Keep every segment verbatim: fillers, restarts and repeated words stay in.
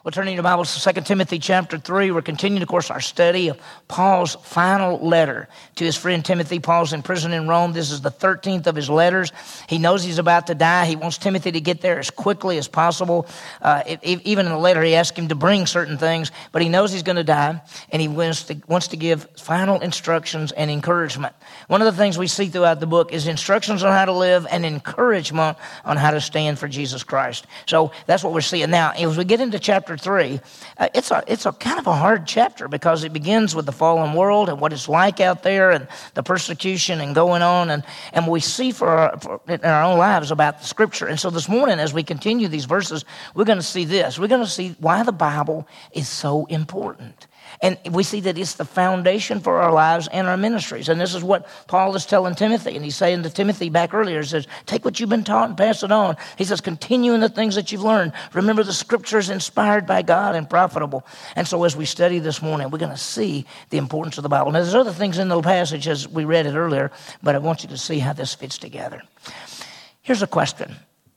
Well, turning your Bibles to Second Timothy chapter three, we're continuing, of course, our study of Paul's final letter to his friend Timothy. Paul's in prison in Rome. This is the thirteenth of his letters. He knows he's about to die. He wants Timothy to get there as quickly as possible. Uh, it, even in the letter, he asked him to bring certain things, but he knows he's going to die, and he wants to, wants to give final instructions and encouragement. One of the things we see throughout the book is instructions on how to live and encouragement on how to stand for Jesus Christ. So that's what we're seeing now. As we get into chapter three, uh, it's a it's a kind of a hard chapter because it begins with the fallen world and what it's like out there and the persecution and going on, and, and we see for, our, for in our own lives about the Scripture. And so this morning, as we continue these verses, we're going to see this. We're going to see why the Bible is so important. And we see that it's the foundation for our lives and our ministries. And this is what Paul is telling Timothy. And he's saying to Timothy back earlier, he says, take what you've been taught and pass it on. He says, continue in the things that you've learned. Remember, the Scriptures inspired by God and profitable. And so as we study this morning, we're going to see the importance of the Bible. Now, there's other things in the passage as we read it earlier, but I want you to see how this fits together. Here's a question.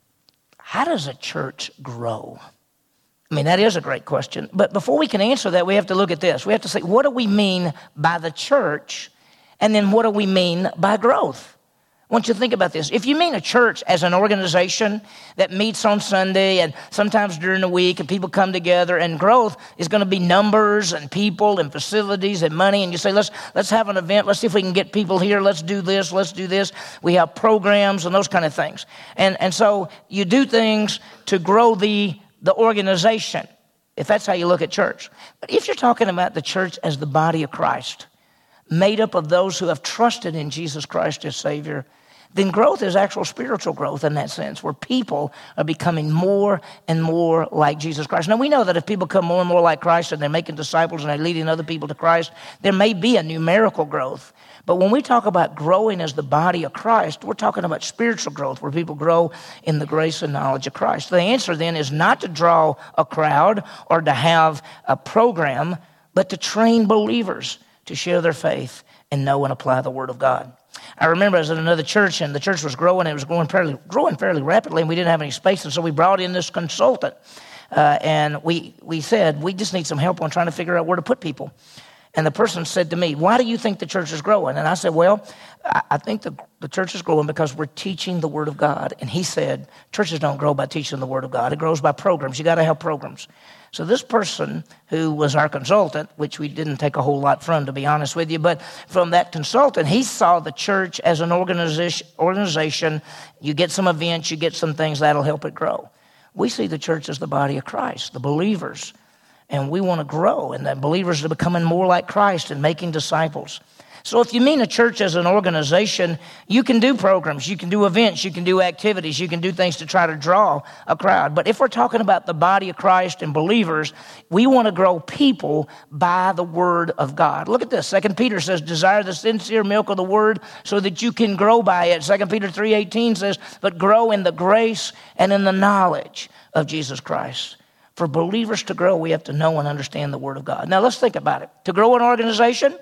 How does a church grow? I mean, that is a great question. But before we can answer that, we have to look at this. We have to say, what do we mean by the church? And then what do we mean by growth? I want you to think about this. If you mean a church as an organization that meets on Sunday and sometimes during the week and people come together, and growth is going to be numbers and people and facilities and money, and you say, let's let's have an event. Let's see if we can get people here. Let's do this. Let's do this. We have programs and those kind of things. And, and so you do things to grow the the organization, if that's how you look at church. But if you're talking about the church as the body of Christ, made up of those who have trusted in Jesus Christ as Savior, then growth is actual spiritual growth in that sense, where people are becoming more and more like Jesus Christ. Now, we know that if people come more and more like Christ and they're making disciples and they're leading other people to Christ, there may be a numerical growth. But when we talk about growing as the body of Christ, we're talking about spiritual growth, where people grow in the grace and knowledge of Christ. The answer then is not to draw a crowd or to have a program, but to train believers to share their faith and know and apply the Word of God. I remember I was at another church, and the church was growing. It was growing fairly, growing fairly rapidly, and we didn't have any space, and so we brought in this consultant. Uh, and we we said, we just need some help on trying to figure out where to put people. And the person said to me, why do you think the church is growing? And I said, well, I, I think the, the church is growing because we're teaching the Word of God. And he said, churches don't grow by teaching the Word of God. It grows by programs. You got to have programs. So this person who was our consultant, which we didn't take a whole lot from, to be honest with you, but from that consultant, he saw the church as an organization. organization. You get some events, you get some things, that'll help it grow. We see the church as the body of Christ, the believers. And we want to grow, and that believers are becoming more like Christ and making disciples. So if you mean a church as an organization, you can do programs, you can do events, you can do activities, you can do things to try to draw a crowd. But if we're talking about the body of Christ and believers, we want to grow people by the Word of God. Look at this. Second Peter says, desire the sincere milk of the Word so that you can grow by it. Second Peter three eighteen says, but grow in the grace and in the knowledge of Jesus Christ. For believers to grow, we have to know and understand the Word of God. Now, let's think about it. To grow an organization,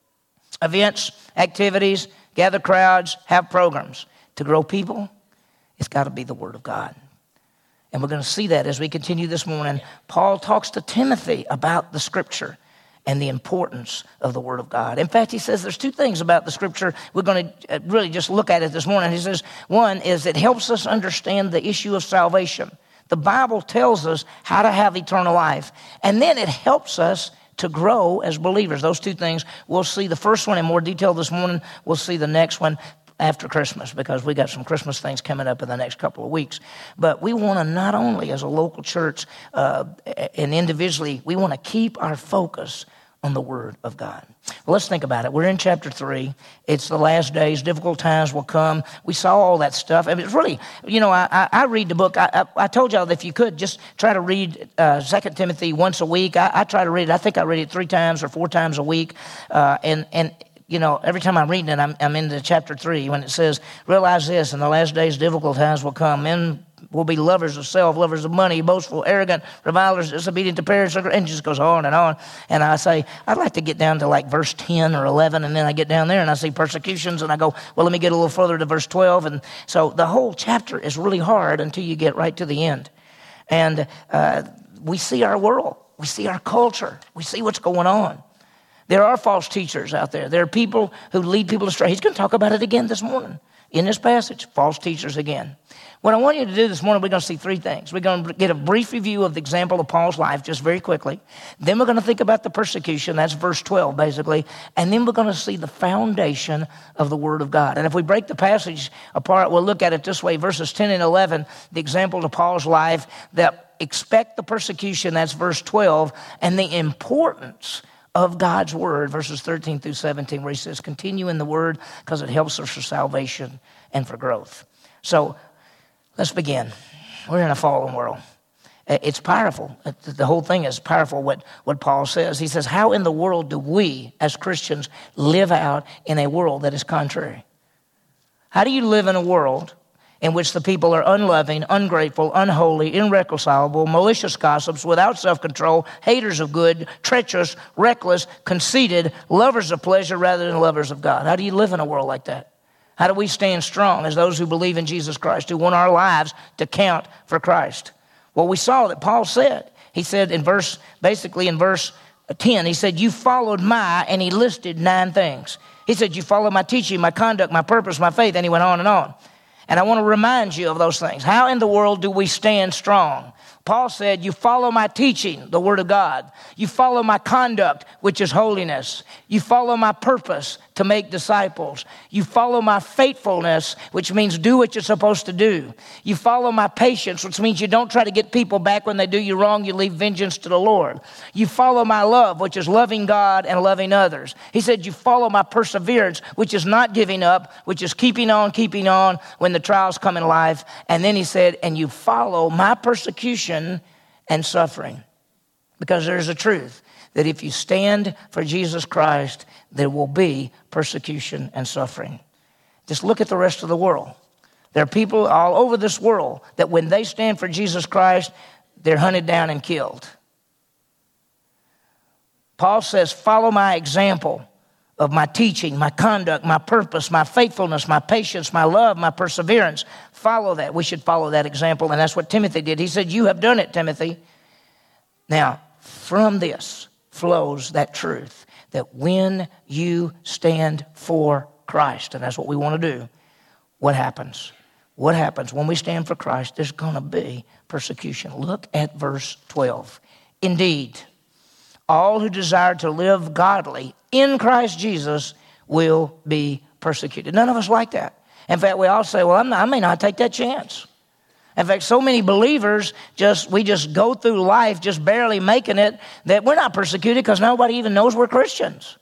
events, activities, gather crowds, have programs. To grow people, it's got to be the Word of God. And we're going to see that as we continue this morning. Paul talks to Timothy about the Scripture and the importance of the Word of God. In fact, he says there's two things about the Scripture. We're going to really just look at it this morning. He says, one is it helps us understand the issue of salvation. The Bible tells us how to have eternal life. And then it helps us to grow as believers. Those two things, we'll see the first one in more detail this morning. We'll see the next one after Christmas, because we got some Christmas things coming up in the next couple of weeks. But we want to not only as a local church uh, and individually, we want to keep our focus on the Word of God. Well, let's think about it. We're in chapter three. It's the last days. Difficult times will come. We saw all that stuff. I mean, it's really, you know, I, I, I read the book. I, I, I told y'all that if you could, just try to read uh, Second Timothy once a week. I, I try to read it. I think I read it three times or four times a week. Uh, and, and you know, every time I'm reading it, I'm, I'm into chapter three when it says, realize this, in the last days, difficult times will come. Men will be lovers of self, lovers of money, boastful, arrogant, revilers, disobedient to parents, and it just goes on and on. And I say, I'd like to get down to like verse ten or eleven, and then I get down there and I see persecutions, and I go, well, let me get a little further to verse twelve. And so the whole chapter is really hard until you get right to the end. And uh, we see our world. We see our culture. We see what's going on. There are false teachers out there. There are people who lead people astray. He's going to talk about it again this morning in this passage, false teachers again. What I want you to do this morning, we're going to see three things. We're going to get a brief review of the example of Paul's life, just very quickly. Then we're going to think about the persecution. That's verse twelve, basically. And then we're going to see the foundation of the Word of God. And if we break the passage apart, we'll look at it this way. Verses ten and eleven, the example of Paul's life, that expect the persecution, that's verse twelve, and the importance of God's Word, verses thirteen through seventeen, where he says, continue in the Word because it helps us for salvation and for growth. So, let's begin. We're in a fallen world. It's powerful. The whole thing is powerful, what, what Paul says. He says, how in the world do we, as Christians, live out in a world that is contrary? How do you live in a world in which the people are unloving, ungrateful, unholy, irreconcilable, malicious gossips, without self-control, haters of good, treacherous, reckless, conceited, lovers of pleasure rather than lovers of God? How do you live in a world like that? How do we stand strong as those who believe in Jesus Christ, who want our lives to count for Christ? Well, we saw that Paul said, he said in verse, basically in verse ten, he said, you followed my, and he listed nine things. He said, you followed my teaching, my conduct, my purpose, my faith, and he went on and on. And I want to remind you of those things. How in the world do we stand strong? Paul said, you follow my teaching, the Word of God. You follow my conduct, which is holiness. You follow my purpose to make disciples. You follow my faithfulness, which means do what you're supposed to do. You follow my patience, which means you don't try to get people back when they do you wrong. You leave vengeance to the Lord. You follow my love, which is loving God and loving others. He said, you follow my perseverance, which is not giving up, which is keeping on, keeping on when the trials come in life. And then he said, and you follow my persecution and suffering. Because there's a truth that if you stand for Jesus Christ, there will be persecution and suffering. Just look at the rest of the world. There are people all over this world that when they stand for Jesus Christ, they're hunted down and killed. Paul says, follow my example of my teaching, my conduct, my purpose, my faithfulness, my patience, my love, my perseverance. Follow that. We should follow that example, and that's what Timothy did. He said, you have done it, Timothy. Now, from this flows that truth that when you stand for Christ, and that's what we want to do, what happens? What happens when we stand for Christ? There's going to be persecution. Look at verse twelve. Indeed, all who desire to live godly in Christ Jesus will be persecuted. None of us like that. In fact, we all say, well, I'm not, I may not take that chance. In fact, so many believers, just we just go through life just barely making it that we're not persecuted because nobody even knows we're Christians.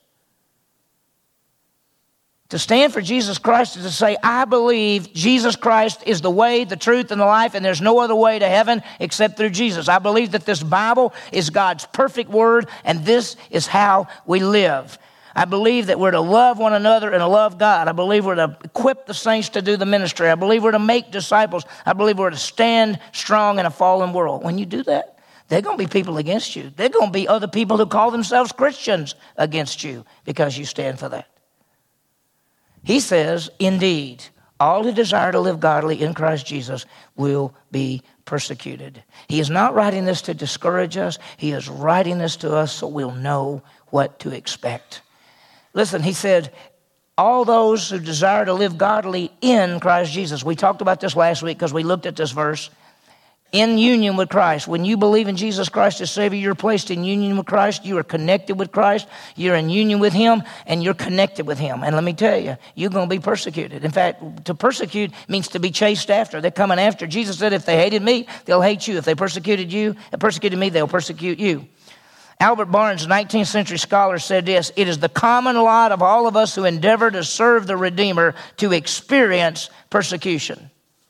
To stand for Jesus Christ is to say, I believe Jesus Christ is the way, the truth, and the life, and there's no other way to heaven except through Jesus. I believe that this Bible is God's perfect word, and this is how we live. I believe that we're to love one another and to love God. I believe we're to equip the saints to do the ministry. I believe we're to make disciples. I believe we're to stand strong in a fallen world. When you do that, there are going to be people against you. There are going to be other people who call themselves Christians against you because you stand for that. He says, indeed, all who desire to live godly in Christ Jesus will be persecuted. He is not writing this to discourage us. He is writing this to us so we'll know what to expect. Listen, he said, all those who desire to live godly in Christ Jesus. We talked about this last week because we looked at this verse. In union with Christ. When you believe in Jesus Christ as Savior, you're placed in union with Christ. You are connected with Christ. You're in union with Him, and you're connected with Him. And let me tell you, you're going to be persecuted. In fact, to persecute means to be chased after. They're coming after. Jesus said, if they hated me, they'll hate you. If they persecuted you, persecuted me, they'll persecute you. Albert Barnes, nineteenth century scholar, said this, it is the common lot of all of us who endeavor to serve the Redeemer to experience persecution.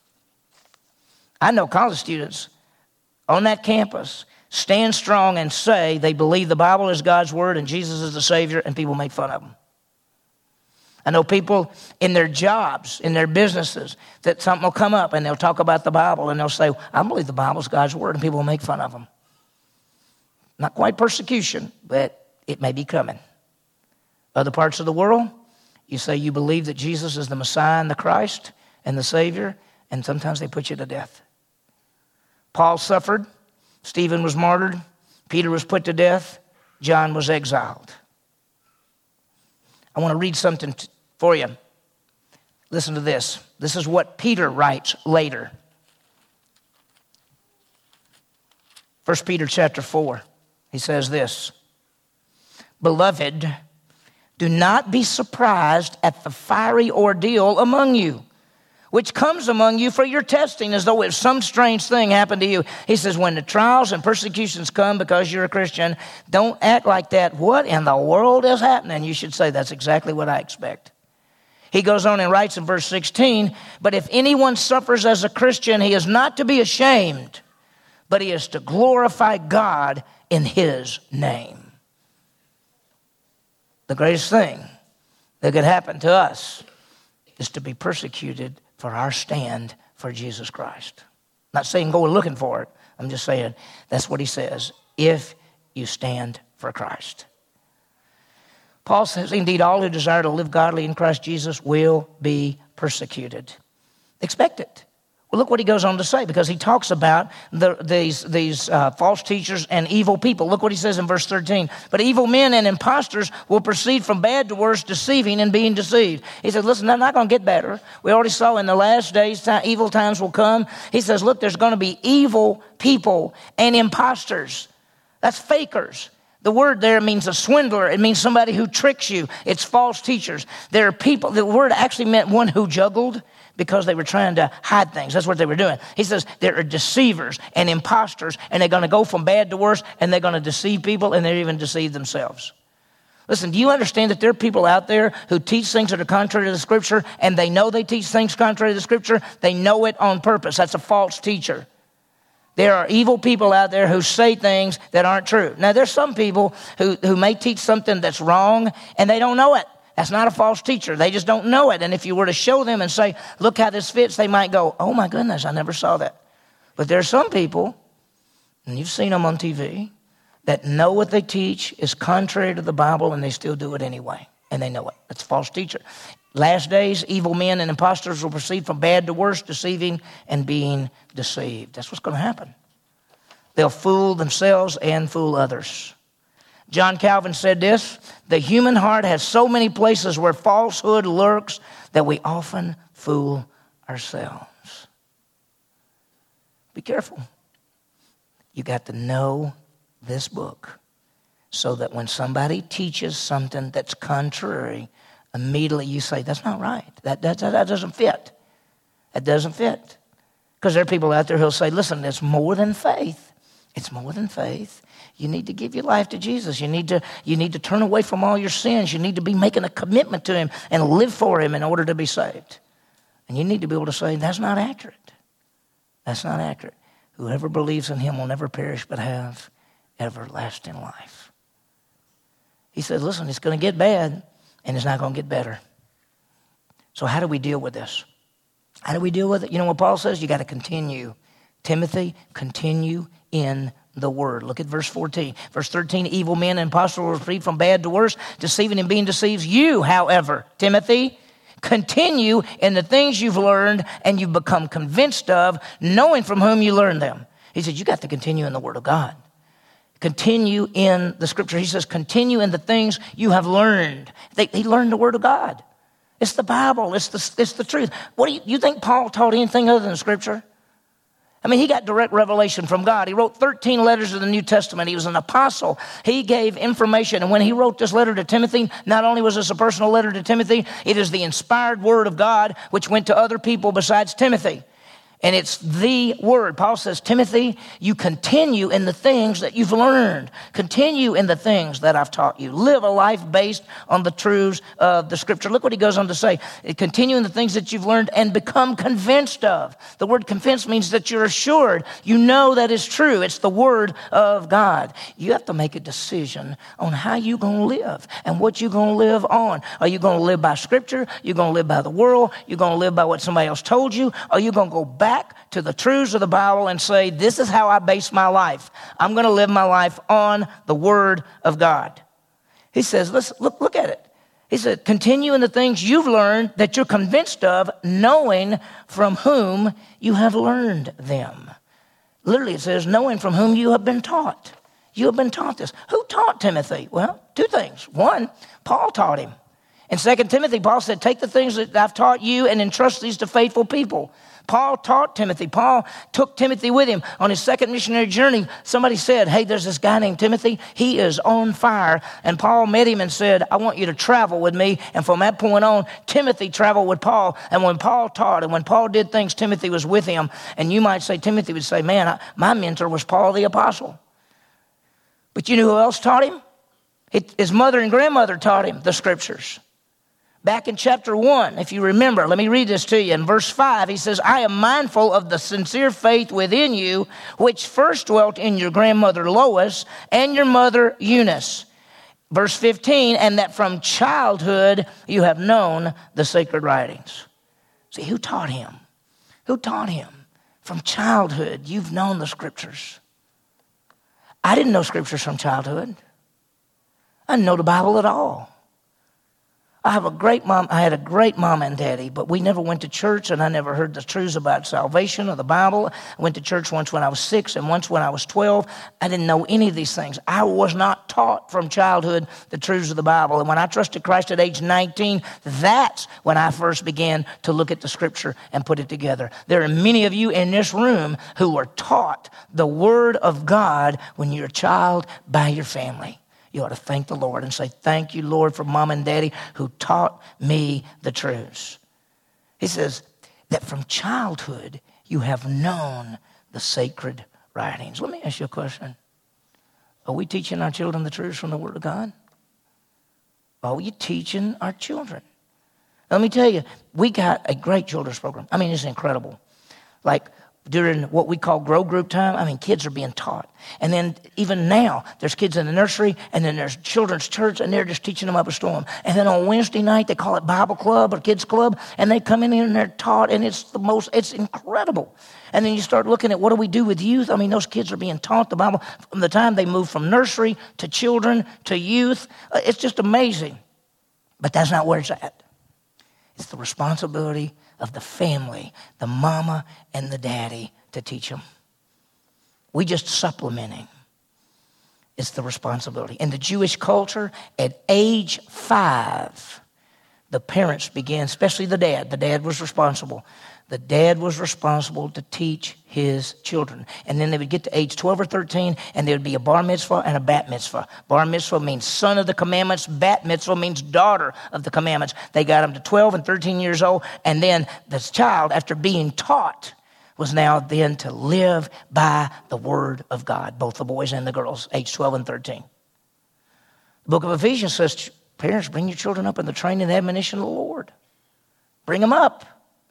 I know college students on that campus stand strong and say they believe the Bible is God's word and Jesus is the Savior, and people make fun of them. I know people in their jobs, in their businesses, that something will come up and they'll talk about the Bible and they'll say, I believe the Bible is God's word, and people will make fun of them. Not quite persecution, but it may be coming. Other parts of the world, you say you believe that Jesus is the Messiah and the Christ and the Savior, and sometimes they put you to death. Paul suffered Stephen was martyred. Peter was put to death. John was exiled. I want to read something t- for you. Listen to this. This is what Peter writes later. First Peter chapter four. He says this. Beloved, do not be surprised at the fiery ordeal among you, which comes among you for your testing, as though if some strange thing happened to you. He says, when the trials and persecutions come because you're a Christian, don't act like that. What in the world is happening? You should say, that's exactly what I expect. He goes on and writes in verse sixteen, but if anyone suffers as a Christian, he is not to be ashamed, but he is to glorify God in his name. The greatest thing that could happen to us is to be persecuted for our stand for Jesus Christ. I'm not saying go looking for it. I'm just saying that's what he says, if you stand for Christ. Paul says, indeed, all who desire to live godly in Christ Jesus will be persecuted. Expect it. Well, look what he goes on to say, because he talks about the, these, these uh, false teachers and evil people. Look what he says in verse thirteen. But evil men and impostors will proceed from bad to worse, deceiving and being deceived. He says, listen, they're not going to get better. We already saw in the last days, time, evil times will come. He says, look, there's going to be evil people and impostors. That's fakers. The word there means a swindler. It means somebody who tricks you. It's false teachers. There are people, the word actually meant one who juggled, because they were trying to hide things. That's what they were doing. He says there are deceivers and imposters, and they're going to go from bad to worse, and they're going to deceive people, and they're even deceive themselves. Listen, do you understand that there are people out there who teach things that are contrary to the Scripture, and they know they teach things contrary to the Scripture? They know it on purpose. That's a false teacher. There are evil people out there who say things that aren't true. Now, there's some people who, who may teach something that's wrong, and they don't know it. That's not a false teacher. They just don't know it. And if you were to show them and say, look how this fits, they might go, oh my goodness, I never saw that. But there are some people, and you've seen them on T V, that know what they teach is contrary to the Bible, and they still do it anyway. And they know it. That's a false teacher. Last days, evil men and impostors will proceed from bad to worse, deceiving and being deceived. That's what's going to happen. They'll fool themselves and fool others. John Calvin said this, the human heart has so many places where falsehood lurks that we often fool ourselves. Be careful. You got to know this book so that when somebody teaches something that's contrary, immediately you say, that's not right. That, that, that doesn't fit. That doesn't fit. Because there are people out there who'll say, listen, it's more than faith. It's more than faith. You need to give your life to Jesus. You need to, you need to turn away from all your sins. You need to be making a commitment to him and live for him in order to be saved. And you need to be able to say, that's not accurate. That's not accurate. Whoever believes in him will never perish but have everlasting life. He said, listen, it's going to get bad and it's not going to get better. So how do we deal with this? How do we deal with it? You know what Paul says? You got to continue. Timothy, continue in the word. Look at verse fourteen. Verse thirteen, evil men and impostors will proceed from bad to worse, deceiving and being deceived. You, however, Timothy, continue in the things you've learned and you've become convinced of, knowing from whom you learned them. He said, you got to continue in the word of God. Continue in the scripture. He says, continue in the things you have learned. They, he learned the word of God. It's the Bible. It's the, it's the truth. What do you, you think Paul taught anything other than scripture? I mean, he got direct revelation from God. He wrote thirteen letters of the New Testament. He was an apostle. He gave information. And when he wrote this letter to Timothy, not only was this a personal letter to Timothy, it is the inspired word of God, which went to other people besides Timothy. And it's the word. Paul says, Timothy, you continue in the things that you've learned. Continue in the things that I've taught you. Live a life based on the truths of the scripture. Look what he goes on to say. Continue in the things that you've learned and become convinced of. The word convinced means that you're assured. You know that is true. It's the word of God. You have to make a decision on how you're going to live and what you're going to live on. Are you going to live by scripture? You're going to live by the world? You're going to live by what somebody else told you? Are you going to go back to the truths of the Bible and say, this is how I base my life. I'm going to live my life on the word of God. He says, listen, look, look at it. He said, continue in the things you've learned that you're convinced of, knowing from whom you have learned them. Literally it says, knowing from whom you have been taught. You have been taught this. Who taught Timothy? Well, two things. One, Paul taught him. In Second Timothy, Paul said, take the things that I've taught you and entrust these to faithful people. Paul taught Timothy. Paul took Timothy with him on his second missionary journey. Somebody said, hey, there's this guy named Timothy. He is on fire. And Paul met him and said, I want you to travel with me. And from that point on, Timothy traveled with Paul. And when Paul taught and when Paul did things, Timothy was with him. And you might say, Timothy would say, man, I, my mentor was Paul the Apostle. But you know who else taught him? His mother and grandmother taught him the scriptures. Back in chapter one, if you remember, let me read this to you. In verse five, he says, I am mindful of the sincere faith within you, which first dwelt in your grandmother Lois and your mother Eunice. Verse fifteen, and that from childhood you have known the sacred writings. See, who taught him? Who taught him? From childhood, you've known the scriptures. I didn't know scriptures from childhood. I didn't know the Bible at all. I have a great mom. I had a great mom and daddy, but we never went to church, and I never heard the truths about salvation or the Bible. I went to church once when I was six and once when I was twelve. I didn't know any of these things. I was not taught from childhood the truths of the Bible. And when I trusted Christ at age nineteen, that's when I first began to look at the scripture and put it together. There are many of you in this room who were taught the Word of God when you're a child by your family. You ought to thank the Lord and say, thank you, Lord, for mom and daddy who taught me the truths. He says that from childhood you have known the sacred writings. Let me ask you a question. Are we teaching our children the truths from the Word of God? Are we teaching our children? Let me tell you, we got a great children's program. I mean, it's incredible. Like, during what we call grow group time, I mean, kids are being taught. And then even now, there's kids in the nursery, and then there's children's church, and they're just teaching them up a storm. And then on Wednesday night, they call it Bible Club or Kids Club, and they come in here and they're taught, and it's the most, it's incredible. And then you start looking at what do we do with youth? I mean, those kids are being taught the Bible from the time they move from nursery to children to youth. It's just amazing. But that's not where it's at. It's the responsibility of the family, the mama and the daddy, to teach them. We just supplementing. It's the responsibility. In the Jewish culture, at age five, the parents began, especially the dad. The dad was responsible. The dad was responsible to teach his children. And then they would get to age twelve or thirteen, and there would be a bar mitzvah and a bat mitzvah. Bar mitzvah means son of the commandments. Bat mitzvah means daughter of the commandments. They got them to twelve and thirteen years old, and then this child, after being taught, was now then to live by the Word of God, both the boys and the girls, age twelve and thirteen. The book of Ephesians says, parents, bring your children up in the training and admonition of the Lord. Bring them up.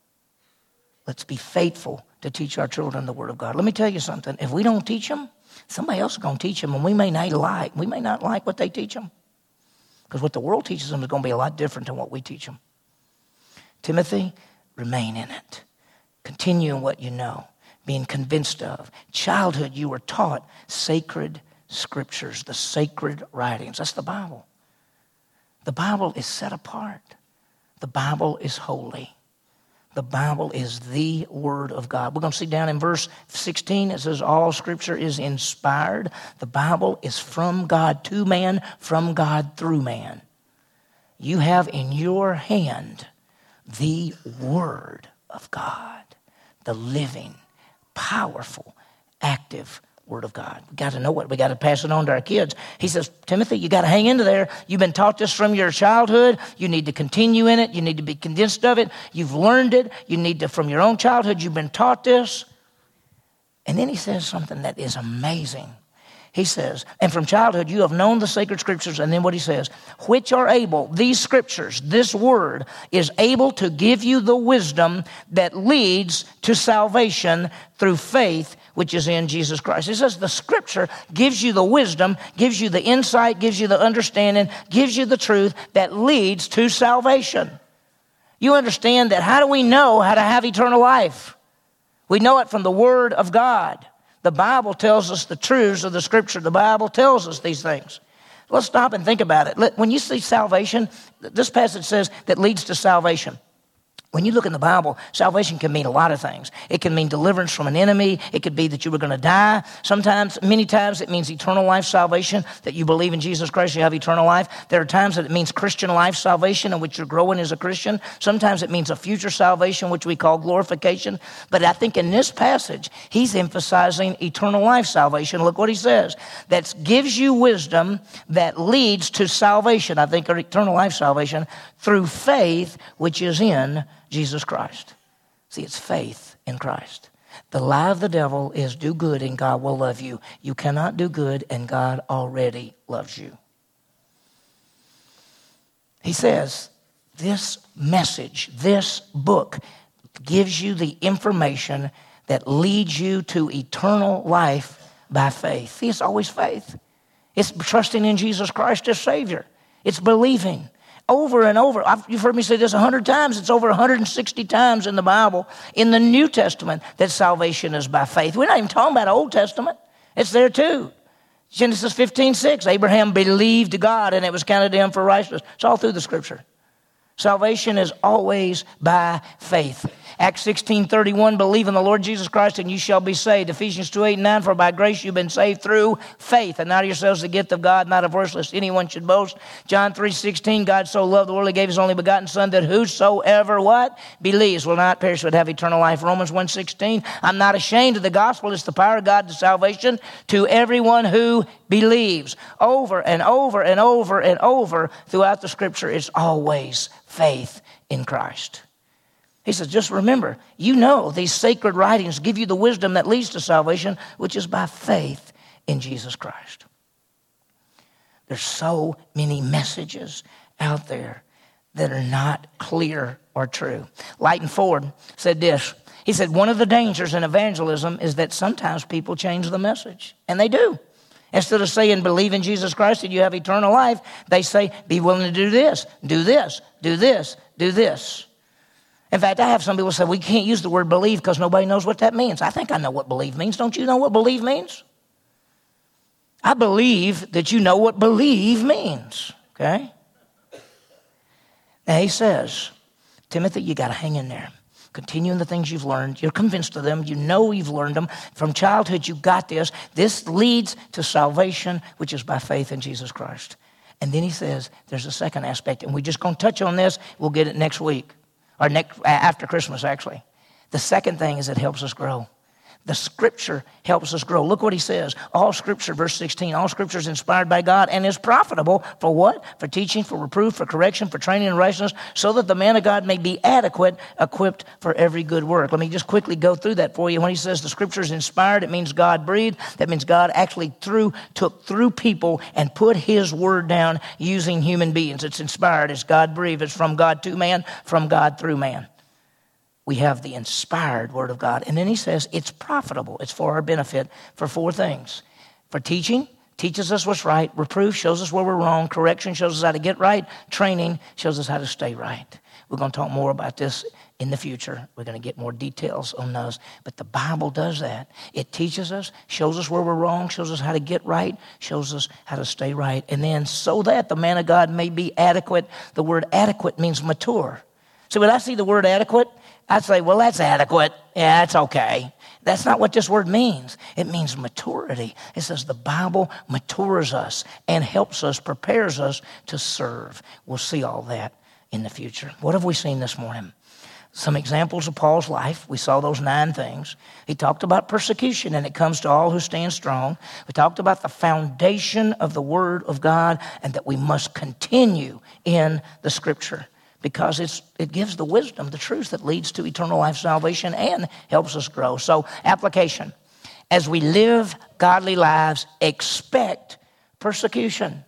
Let's be faithful to teach our children the Word of God. Let me tell you something. If we don't teach them, somebody else is going to teach them, and we may not like. We may not like what they teach them. Because what the world teaches them is going to be a lot different than what we teach them. Timothy, remain in it. Continue in what you know, being convinced of. Childhood, you were taught sacred scriptures, the sacred writings. That's the Bible. The Bible is set apart. The Bible is holy. The Bible is the Word of God. We're going to see down in verse sixteen, it says, all Scripture is inspired. The Bible is from God to man, from God through man. You have in your hand the Word of God, the living, powerful, active Word of God. We got to know it. We got to pass it on to our kids. He says, Timothy, you got to hang into there. You've been taught this from your childhood. You need to continue in it. You need to be convinced of it. You've learned it. You need to, from your own childhood, you've been taught this. And then he says something that is amazing. He says, and from childhood you have known the sacred scriptures. And then what he says, which are able, these scriptures, this word is able to give you the wisdom that leads to salvation through faith, which is in Jesus Christ. He says the scripture gives you the wisdom, gives you the insight, gives you the understanding, gives you the truth that leads to salvation. You understand that how do we know how to have eternal life? We know it from the Word of God. The Bible tells us the truths of the Scripture. The Bible tells us these things. Let's stop and think about it. When you see salvation, this passage says that leads to salvation. When you look in the Bible, salvation can mean a lot of things. It can mean deliverance from an enemy. It could be that you were going to die. Sometimes, many times, it means eternal life salvation, that you believe in Jesus Christ, you have eternal life. There are times that it means Christian life salvation, in which you're growing as a Christian. Sometimes it means a future salvation, which we call glorification. But I think in this passage, he's emphasizing eternal life salvation. Look what he says. That gives you wisdom that leads to salvation, I think, or eternal life salvation, through faith, which is in Jesus Christ. See, it's faith in Christ. The lie of the devil is do good and God will love you. You cannot do good and God already loves you. He says, this message, this book gives you the information that leads you to eternal life by faith. See, it's always faith. It's trusting in Jesus Christ as Savior. It's believing. Over and over. I've, you've heard me say this a hundred times. It's over one hundred sixty times in the Bible, in the New Testament, that salvation is by faith. We're not even talking about Old Testament. It's there too. Genesis fifteen six, Abraham believed God and it was counted to him for righteousness. It's all through the Scripture. Salvation is always by faith. Acts sixteen thirty-one, believe in the Lord Jesus Christ and you shall be saved. Ephesians two eight and nine, for by grace you've been saved through faith, and not of yourselves the gift of God, not of works, lest anyone should boast. John three sixteen, God so loved the world, he gave his only begotten Son, that whosoever what? Believes will not perish but have eternal life. Romans one sixteen, I'm not ashamed of the gospel. It's the power of God to salvation to everyone who believes. Over and over and over and over throughout the Scripture, it's always faith in Christ. He says, just remember, you know these sacred writings give you the wisdom that leads to salvation, which is by faith in Jesus Christ. There's so many messages out there that are not clear or true. Leighton Ford said this. He said, one of the dangers in evangelism is that sometimes people change the message. And they do. Instead of saying, believe in Jesus Christ and you have eternal life, they say, be willing to do this, do this, do this, do this. In fact, I have some people say, we can't use the word believe because nobody knows what that means. I think I know what believe means. Don't you know what believe means? I believe that you know what believe means, okay? Now he says, Timothy, you got to hang in there. Continue in the things you've learned. You're convinced of them. You know you've learned them. From childhood, you got this. This leads to salvation, which is by faith in Jesus Christ. And then he says, there's a second aspect, and we're just going to touch on this. We'll get it next week, or next, after Christmas, actually. The second thing is it helps us grow. The Scripture helps us grow. Look what he says. All Scripture, verse sixteen, all Scripture is inspired by God and is profitable for what? For teaching, for reproof, for correction, for training in righteousness, so that the man of God may be adequate, equipped for every good work. Let me just quickly go through that for you. When he says the Scripture is inspired, it means God breathed. That means God actually through, took through people and put his word down using human beings. It's inspired. It's God breathed. It's from God to man, from God through man. We have the inspired word of God. And then he says it's profitable. It's for our benefit for four things. For teaching, teaches us what's right. Reproof shows us where we're wrong. Correction shows us how to get right. Training shows us how to stay right. We're going to talk more about this in the future. We're going to get more details on those. But the Bible does that. It teaches us, shows us where we're wrong, shows us how to get right, shows us how to stay right. And then so that the man of God may be adequate. The word adequate means mature. So when I see the word adequate, I'd say, well, that's adequate. Yeah, that's okay. That's not what this word means. It means maturity. It says the Bible matures us and helps us, prepares us to serve. We'll see all that in the future. What have we seen this morning? Some examples of Paul's life. We saw those nine things. He talked about persecution, and it comes to all who stand strong. We talked about the foundation of the Word of God and that we must continue in the Scripture, because it's, it gives the wisdom, the truth that leads to eternal life salvation and helps us grow. So, application. As we live godly lives, expect persecution.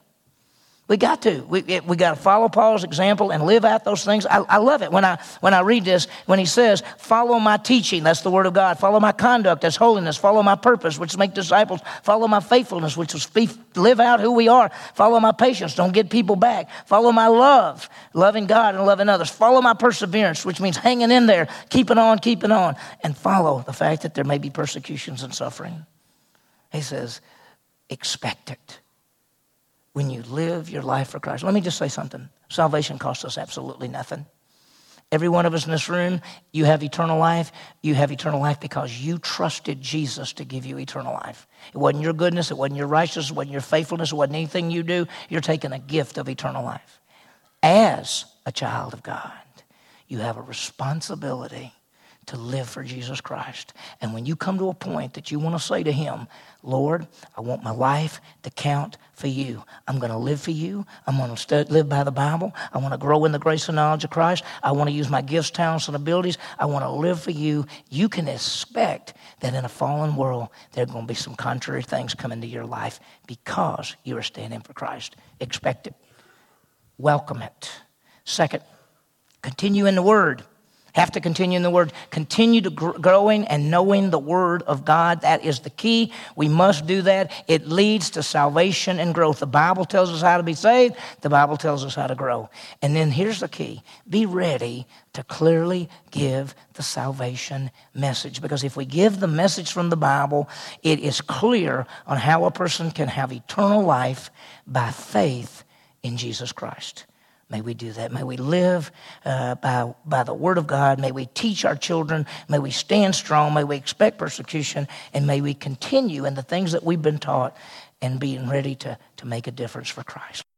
We got to. We, we got to follow Paul's example and live out those things. I, I love it when I when I read this, when he says, follow my teaching, that's the word of God. Follow my conduct, that's holiness. Follow my purpose, which is make disciples. Follow my faithfulness, which is be, live out who we are. Follow my patience, don't get people back. Follow my love, loving God and loving others. Follow my perseverance, which means hanging in there, keeping on, keeping on. And follow the fact that there may be persecutions and suffering. He says, expect it. When you live your life for Christ. Let me just say something. Salvation costs us absolutely nothing. Every one of us in this room, you have eternal life. You have eternal life because you trusted Jesus to give you eternal life. It wasn't your goodness. It wasn't your righteousness. It wasn't your faithfulness. It wasn't anything you do. You're taking a gift of eternal life. As a child of God, you have a responsibility to live for Jesus Christ. And when you come to a point that you want to say to him, Lord, I want my life to count for you. I'm going to live for you. I'm going to st- live by the Bible. I want to grow in the grace and knowledge of Christ. I want to use my gifts, talents, and abilities. I want to live for you. You can expect that in a fallen world, there are going to be some contrary things come into your life because you are standing for Christ. Expect it. Welcome it. Second, continue in the Word. Have to continue in the Word. Continue to gr- growing and knowing the Word of God. That is the key. We must do that. It leads to salvation and growth. The Bible tells us how to be saved. The Bible tells us how to grow. And then here's the key. Be ready to clearly give the salvation message. Because if we give the message from the Bible, it is clear on how a person can have eternal life by faith in Jesus Christ. May we do that. May we live uh, by, by the Word of God. May we teach our children. May we stand strong. May we expect persecution. And may we continue in the things that we've been taught and being ready to, to make a difference for Christ.